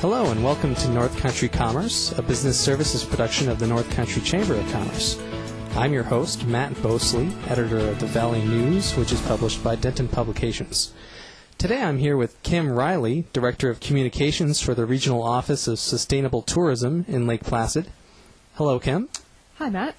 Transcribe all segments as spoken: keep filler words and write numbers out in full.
Hello and welcome to North Country Commerce, a business services production of the North Country Chamber of Commerce. I'm your host, Matt Bosley, editor of the Valley News, which is published by Denton Publications. Today I'm here with Kim Riley, Director of Communications for the Regional Office of Sustainable Tourism in Lake Placid. Hello, Kim. Hi, Matt.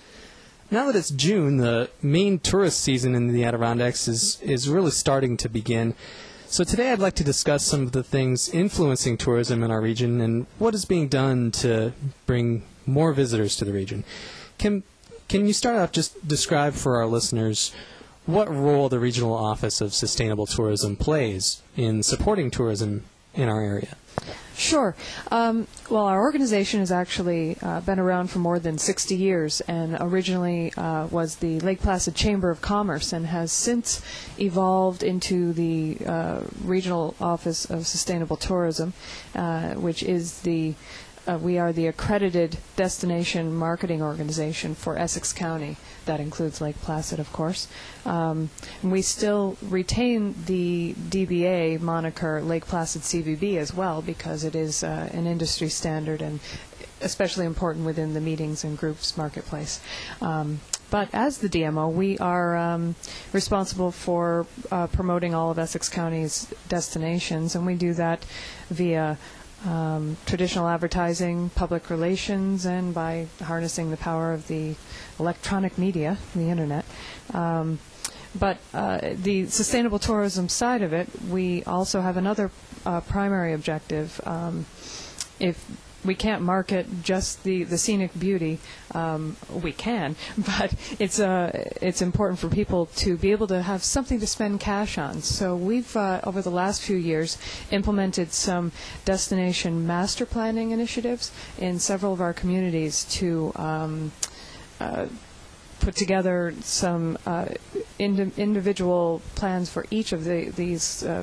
Now that it's June, the main tourist season in the Adirondacks is, is really starting to begin. So today I'd like to discuss some of the things influencing tourism in our region and what is being done to bring more visitors to the region. Kim, can you start off just describe for our listeners what role the Regional Office of Sustainable Tourism plays in supporting tourism in our area? Sure. Um, well, our organization has actually uh, been around for more than sixty years and originally uh, was the Lake Placid Chamber of Commerce and has since evolved into the uh, Regional Office of Sustainable Tourism, uh, which is the Uh, we are the accredited destination marketing organization for Essex County. That includes Lake Placid, of course. Um, and we still retain the D B A moniker Lake Placid C V B as well because it is uh, an industry standard and especially important within the meetings and groups marketplace. Um, But as the D M O, we are um, responsible for uh, promoting all of Essex County's destinations, and we do that via Um, traditional advertising, public relations, and by harnessing the power of the electronic media, the internet. Um, but uh, the sustainable tourism side of it, we also have another uh, primary objective. Um, if we can't market just the, the scenic beauty, um, we can, but it's uh, it's important for people to be able to have something to spend cash on. So we've, uh, over the last few years, implemented some destination master planning initiatives in several of our communities to um, uh, put together some uh, ind- individual plans for each of the, these uh,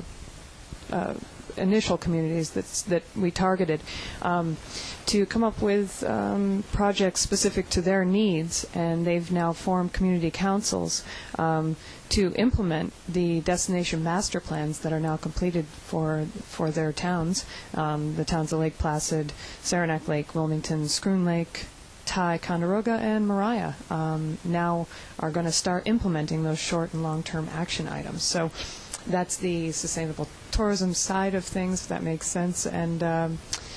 uh, initial communities that's, that we targeted um, to come up with um, projects specific to their needs, and they've now formed community councils um, to implement the destination master plans that are now completed for for their towns, um, the towns of Lake Placid, Saranac Lake, Wilmington, Scroon Lake, Ty, Conderoga, and Mariah um, now are going to start implementing those short and long-term action items. So that's the sustainable tourism side of things, if that makes sense, and um,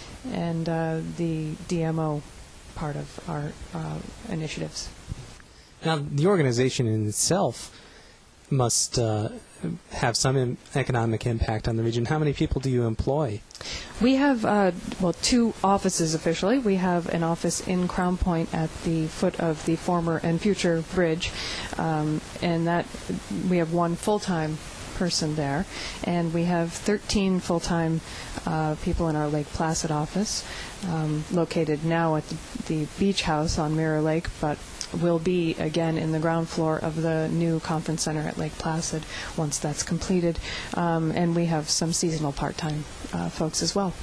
and uh, the D M O part of our uh, initiatives. Now, the organization in itself must uh, have some im- economic impact on the region. How many people do you employ? We have, uh, well, two offices officially. We have an office in Crown Point at the foot of the former and future bridge, um, and that we have one full-time person there, and we have thirteen full-time uh, people in our Lake Placid office, um, located now at the, the beach house on Mirror Lake, but will be again in the ground floor of the new conference center at Lake Placid once that's completed, um, and we have some seasonal part-time uh, folks as well.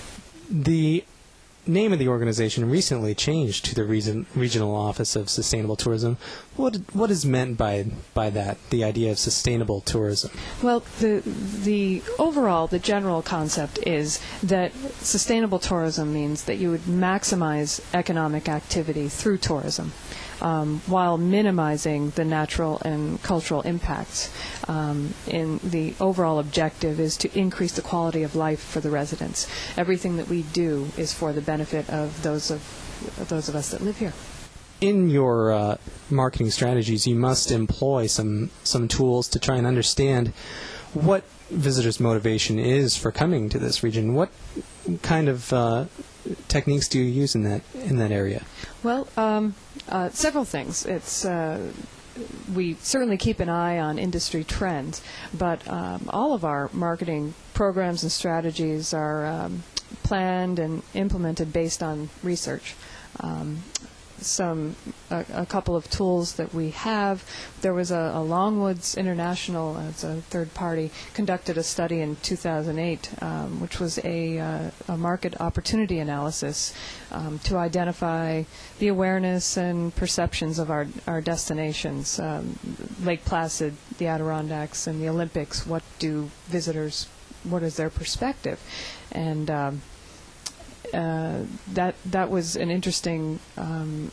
The name of the organization recently changed to the region, Regional Office of Sustainable Tourism. What what is meant by by that, the idea of sustainable tourism? Well, the the overall, the general concept is that sustainable tourism means that you would maximize economic activity through tourism, um, while minimizing the natural and cultural impacts. Um, and the overall objective is to increase the quality of life for the residents. Everything that we do is for the benefit of those of, of those of us that live here. In your uh, marketing strategies, you must employ some some tools to try and understand what visitors' motivation is for coming to this region. What kind of uh, techniques do you use in that in that area? Well, um, uh, several things. It's uh, we certainly keep an eye on industry trends, but um, all of our marketing programs and strategies are um, planned and implemented based on research. Um, some a, a couple of tools that we have. There was a, a Longwoods International, as a third party, conducted a study in two thousand eight, um, which was a, uh, a market opportunity analysis um, to identify the awareness and perceptions of our, our destinations. Um, Lake Placid, the Adirondacks, and the Olympics. What do visitors, what is their perspective? And um, uh, that that was an interesting um,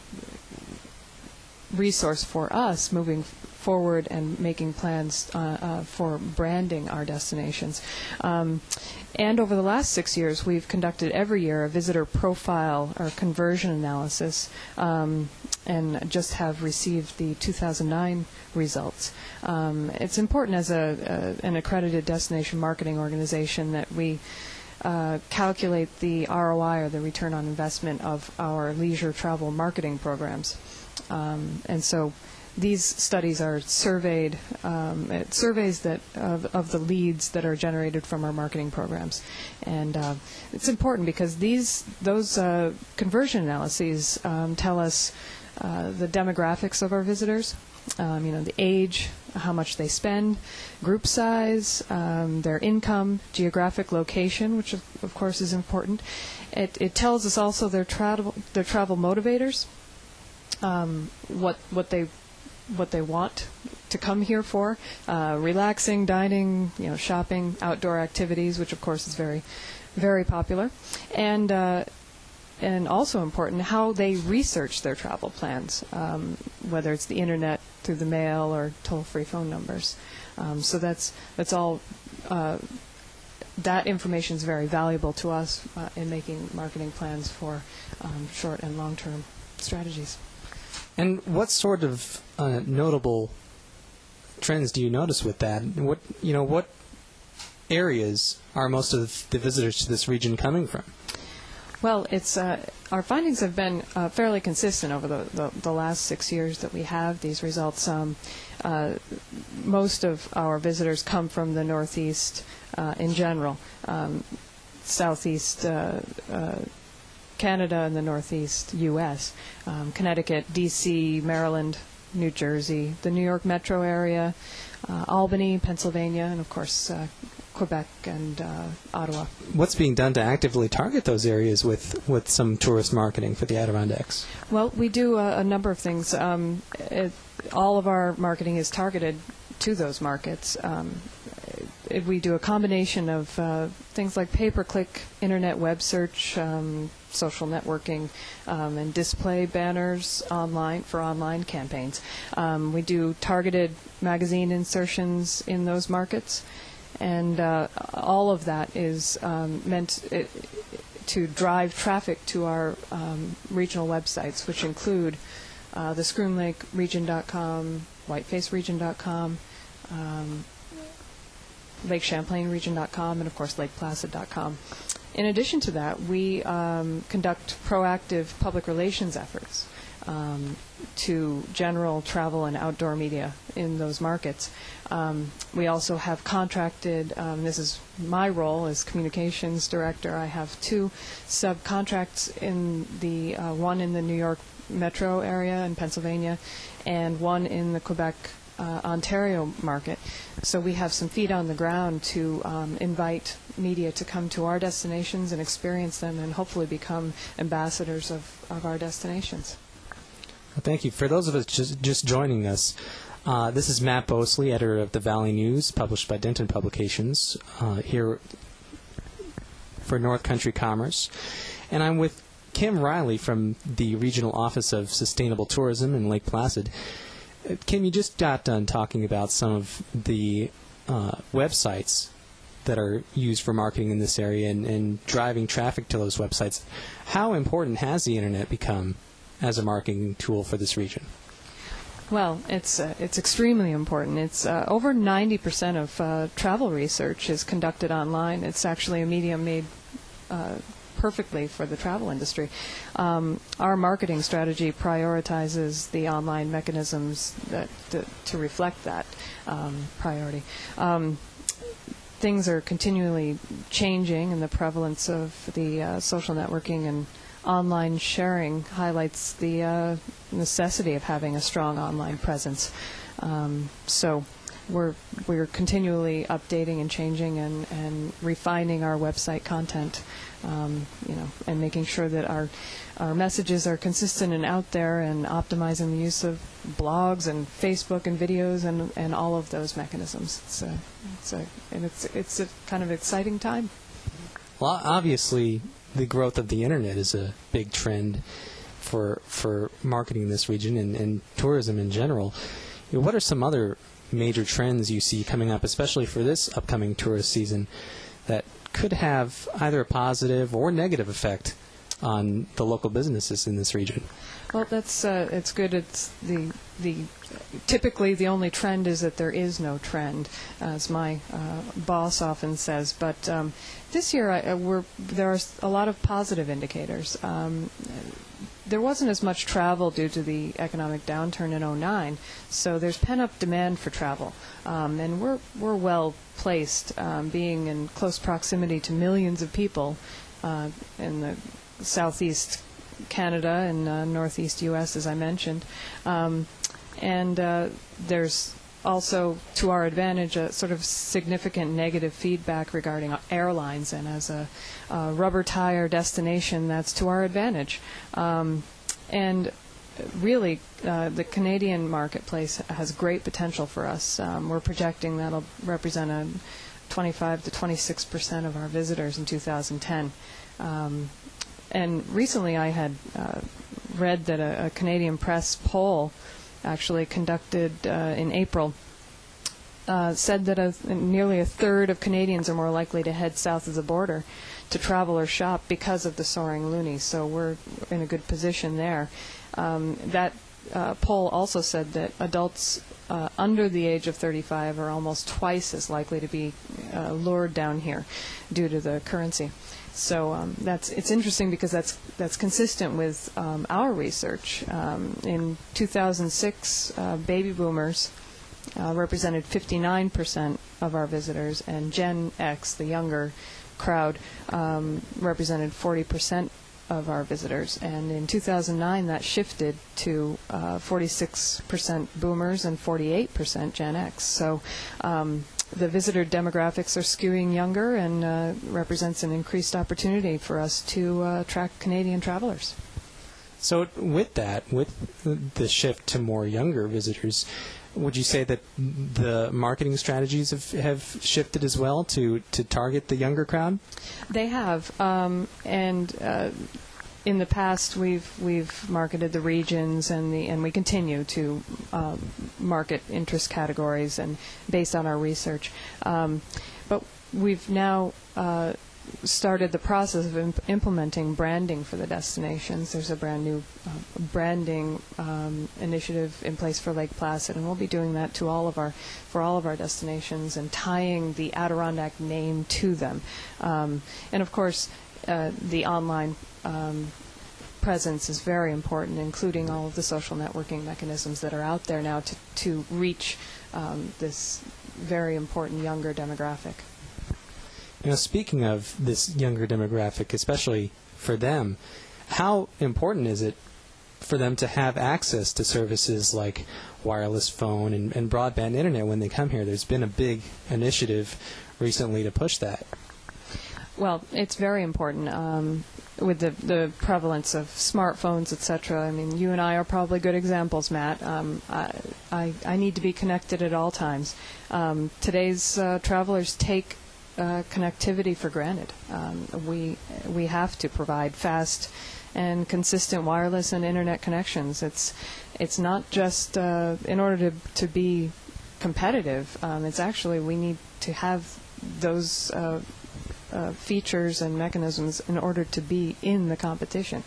resource for us moving forward and making plans uh, uh, for branding our destinations. Um, and over the last six years, we've conducted every year a visitor profile or conversion analysis, um, and just have received the two thousand nine results. Um, it's important as a, a an accredited destination marketing organization that we uh, calculate the R O I, or the return on investment, of our leisure travel marketing programs. Um, and so these studies are surveyed, um, it surveys that of, of the leads that are generated from our marketing programs. And uh, it's important because these those uh, conversion analyses um, tell us uh, the demographics of our visitors, um, you know, the age, how much they spend, group size, um, their income, geographic location, which of, of course is important. It, it tells us also their travel their travel motivators. Um, what what they what they want to come here for, uh, relaxing, dining, you know, shopping, outdoor activities, which of course is very, very popular, and uh, and also important how they research their travel plans, um, whether it's the internet, through the mail, or toll-free phone numbers. Um, so that's that's all. Uh, that information is very valuable to us uh, in making marketing plans for um, short and long-term strategies. And what sort of uh, notable trends do you notice with that? What you know, what areas are most of the visitors to this region coming from? Well, it's uh, our findings have been uh, fairly consistent over the, the, the last six years that we have these results. Um, uh, most of our visitors come from the Northeast uh, in general, um, Southeast Uh, uh, Canada, and the Northeast U S, um, Connecticut, D C, Maryland, New Jersey, the New York metro area, uh, Albany, Pennsylvania, and of course uh, Quebec and uh, Ottawa. What's being done to actively target those areas with, with some tourist marketing for the Adirondacks? Well, we do a, a number of things. Um, it, all of our marketing is targeted to those markets. Um, it, we do a combination of uh, things like pay-per-click, internet web search, um, social networking, um, and display banners online for online campaigns. Um, we do targeted magazine insertions in those markets, and uh, all of that is um, meant it, to drive traffic to our um, regional websites, which include uh, the Schroon Lake Region dot com, Whiteface Region dot com, um, Lake Champlain Region dot com, and of course Lake Placid dot com. In addition to that, we um, conduct proactive public relations efforts um, to general travel and outdoor media in those markets. Um, we also have contracted, um, this is my role as communications director, I have two subcontracts, in the uh, one in the New York metro area in Pennsylvania, and one in the Quebec Uh, Ontario market. So we have some feet on the ground to um, invite media to come to our destinations and experience them, and hopefully become ambassadors of, of our destinations. Well, thank you. For those of us just, just joining us, uh, this is Matt Bosley, editor of the Valley News, published by Denton Publications, uh, here for North Country Commerce. And I'm with Kim Riley from the Regional Office of Sustainable Tourism in Lake Placid. Kim, you just got done talking about some of the uh, websites that are used for marketing in this area, and, and driving traffic to those websites. How important has the Internet become as a marketing tool for this region? Well, it's uh, it's extremely important. It's uh, over ninety percent of uh, travel research is conducted online. It's actually a medium made uh, perfectly for the travel industry. Um, our marketing strategy prioritizes the online mechanisms that to, to reflect that um, priority. Um, things are continually changing, and the prevalence of the uh, social networking and online sharing highlights the uh, necessity of having a strong online presence. Um, so we're we're continually updating and changing and, and refining our website content, um, you know, and making sure that our our messages are consistent and out there, and optimizing the use of blogs and Facebook and videos and, and all of those mechanisms. It's a, it's a, and it's it's a kind of exciting time. Well, obviously, the growth of the internet is a big trend for for marketing in this region and, and tourism in general. You know, what are some other major trends you see coming up, especially for this upcoming tourist season, that could have either a positive or negative effect on the local businesses in this region? Well, that's uh, it's good. It's the the typically the only trend is that there is no trend, as my uh, boss often says. But um, this year, I, we're there are a lot of positive indicators. Um, There wasn't as much travel due to the economic downturn in oh nine, so there's pent-up demand for travel, um, and we're we're well placed, um, being in close proximity to millions of people uh, in the southeast Canada and uh, northeast U S, as I mentioned, um, and uh, there's also, to our advantage, a sort of significant negative feedback regarding airlines, and as a, a rubber tire destination, that's to our advantage. Um, and really, uh, the Canadian marketplace has great potential for us. Um, we're projecting that'll represent a twenty-five to twenty-six percent of our visitors in two thousand ten. Um, and recently I had uh, read that a, a Canadian press poll actually conducted uh, in April, uh, said that a, nearly a third of Canadians are more likely to head south of the border to travel or shop because of the soaring loonie. So we're in a good position there. Um, that uh, poll also said that adults uh, under the age of thirty-five are almost twice as likely to be uh, lured down here due to the currency. So um, that's it's interesting because that's that's consistent with um, our research. Um, in two thousand six, uh, baby boomers uh, represented fifty-nine percent of our visitors, and Gen X, the younger crowd, um, represented forty percent of our visitors. And in two thousand nine, that shifted to uh, forty-six percent boomers and forty-eight percent Gen X. So um, the visitor demographics are skewing younger, and uh, represents an increased opportunity for us to uh, attract Canadian travelers. So with that, with the shift to more younger visitors, would you say that the marketing strategies have, have shifted as well to, to target the younger crowd? They have, um, and uh, in the past we've we've marketed the regions, and the and we continue to um, market interest categories and based on our research. Um, but we've now uh, started the process of imp- implementing branding for the destinations. There's a brand new uh, branding um, initiative in place for Lake Placid, and we'll be doing that to all of our for all of our destinations and tying the Adirondack name to them. Um, and of course, uh, the online um, presence is very important, including all of the social networking mechanisms that are out there now to to reach um, this very important younger demographic. You know, speaking of this younger demographic, especially for them, how important is it for them to have access to services like wireless phone and, and broadband internet when they come here? There's been a big initiative recently to push that. Well, it's very important. Um, with the, the prevalence of smartphones, et cetera. I mean, you and I are probably good examples, Matt. Um, I, I, I need to be connected at all times. Um, today's uh, travelers take uh, connectivity for granted. Um, we we have to provide fast and consistent wireless and internet connections. It's it's not just uh, in order to to be competitive. Um, it's actually we need to have those uh, uh, features and mechanisms in order to be in the competition.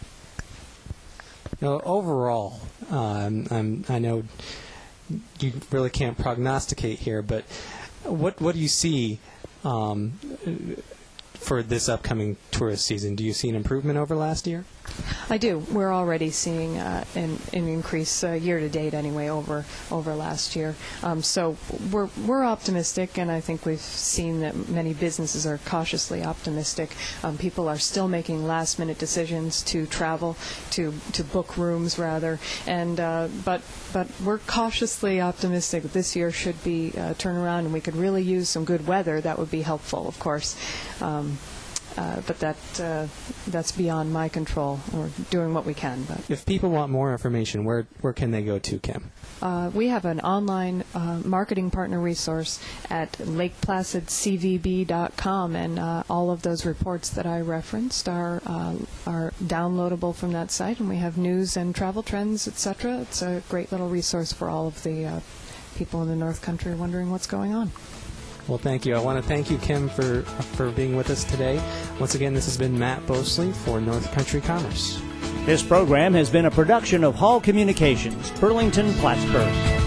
Now, overall, um, I'm, I know you really can't prognosticate here, but what what do you see um, for this upcoming tourist season? Do you see an improvement over last year? I do. We're already seeing uh, an, an increase uh, year to date, anyway, over over last year. Um, so we're we're optimistic, and I think we've seen that many businesses are cautiously optimistic. Um, people are still making last minute decisions to travel, to to book rooms rather, and uh, but but we're cautiously optimistic that this year should be a turnaround, and we could really use some good weather. That would be helpful, of course. Um, uh, but that uh, that's beyond my control. We're doing what we can. But If people want more information, where where can they go to, Kim? Uh, we have an online uh, marketing partner resource at lake placid c v b dot com, and uh, all of those reports that I referenced are uh, are downloadable from that site, and we have news and travel trends, et cetera. It's a great little resource for all of the uh, people in the North Country wondering what's going on. Well, thank you. I want to thank you, Kim, for for being with us today. Once again, this has been Matt Bosley for North Country Commerce. This program has been a production of Hall Communications, Burlington, Plattsburgh.